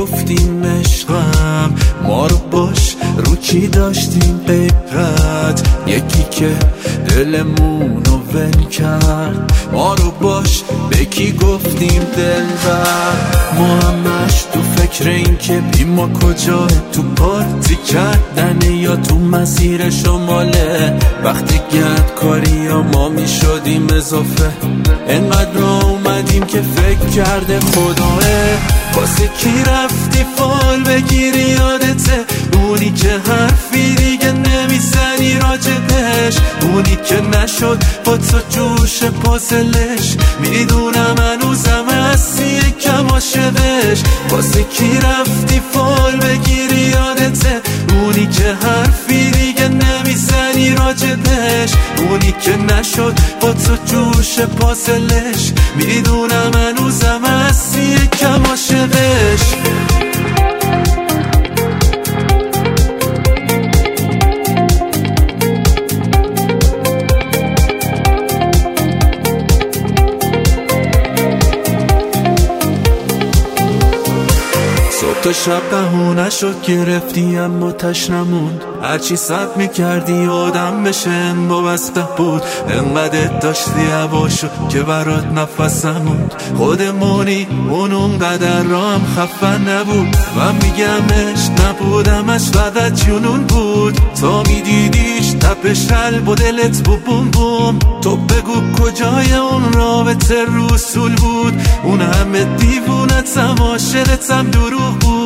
گفتیم عشقم، ما رو باش رو کی داشتیم غیرت، یکی که دلمونو ول کرد. ما رو باش به کی گفتیم دلبر، ما همش تو فکر این که بی ما کجاه، تو پارتی کردن یا تو مسیر شماله. وقتی گرد کاری یا ما می شدیم اضافه، انقدر اومدیم که فکر کرده خداه. واسه کی رفتی فال بگیری یادته، اونی که حرفی دیگه نمیزنی راجبش، اونی که نشد با تو جوش پازلش. میدونم هنوزم هستی یکم عاشقش. واسه کی رفتی فال بگیری یادته، اونی که حرفی دیگه نمیزنی راجبش، اونی که نشد با تو جوش پازلش. میدونم هنوزم هستی یکم عاشقش. تو شب بهونه شد گرفتی اما تش نموند، هرچی صبر میکردی آدم بشه وابسته بود. انقدر داشتی هواشو که برات نفسم موند، خودمونی اونقدر رام خفه نبود. من میگمش نبودمش فقط جنون بود، تا میدیدیش تپش قلب و دلت بو بوم بوم. تو بگو کجای اون رابطه رسول بود، اون همه دیوونتم عاشقتم دروغ بود،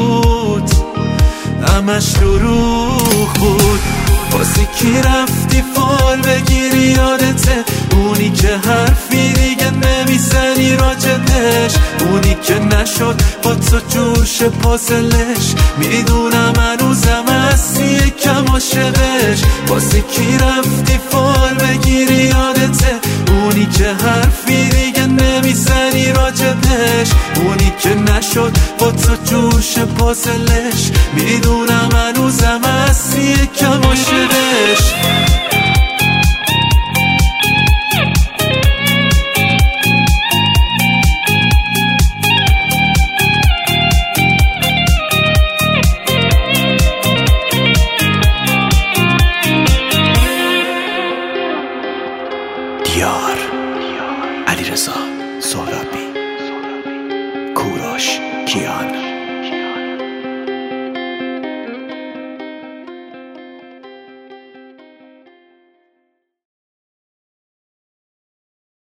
همش دروغ بود. واسه کی رفتی فال بگیری یادته، اونی که حرفی دیگه نمیزنی راجبش، اونی که نشد با تو جوش پازلش. میدونم هنوزم هستی یکم عاشقش. واسه کی رفتی فال بگیری یادته، اونی که حرفی دیگه نمیزنی راجبش، اونی که نشد با تو جوش پازلش. میدونم هنوزم هستی یکم عاشقش. دیار علیرضا سهرابی، کوروش کیان.